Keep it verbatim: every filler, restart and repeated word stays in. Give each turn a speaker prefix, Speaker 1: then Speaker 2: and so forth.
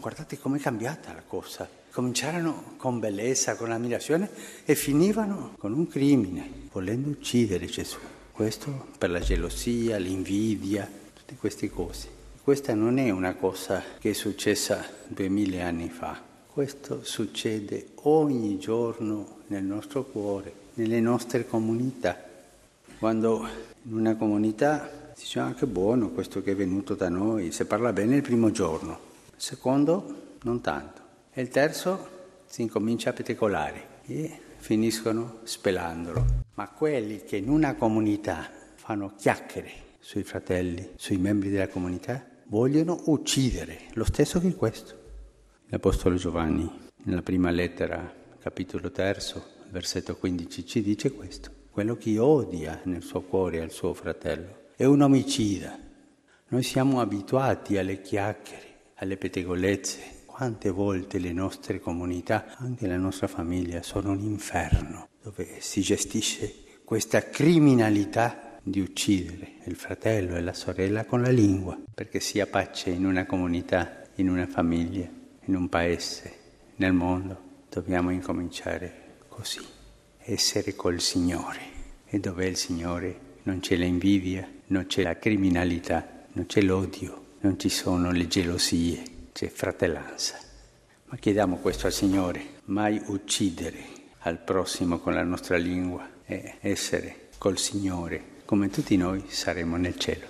Speaker 1: guardate com'è cambiata la cosa. Cominciarono con bellezza, con ammirazione e finivano con un crimine, volendo uccidere Gesù. Questo per la gelosia, l'invidia, tutte queste cose. Questa non è una cosa che è successa duemila anni fa. Questo succede ogni giorno nel nostro cuore, nelle nostre comunità. Quando in una comunità si dice ah, che buono questo che è venuto da noi, se parla bene il primo giorno, il secondo non tanto, e il terzo si incomincia a petecolare e finiscono spelandolo. Ma quelli che in una comunità fanno chiacchiere sui fratelli, sui membri della comunità, vogliono uccidere, lo stesso che questo. L'Apostolo Giovanni, nella prima lettera, capitolo terzo, versetto quindici, ci dice questo. Quello che odia nel suo cuore al suo fratello è un omicida. Noi siamo abituati alle chiacchiere, alle pettegolezze. Quante volte le nostre comunità, anche la nostra famiglia, sono un inferno dove si gestisce questa criminalità di uccidere il fratello e la sorella con la lingua, perché sia pace in una comunità, in una famiglia, in un paese, nel mondo. Dobbiamo incominciare così, essere col Signore. E dov'è il Signore non c'è l'invidia, non c'è la criminalità, non c'è l'odio, non ci sono le gelosie, c'è fratellanza. Ma chiediamo questo al Signore, mai uccidere al prossimo con la nostra lingua e essere col Signore, come tutti noi saremo nel cielo.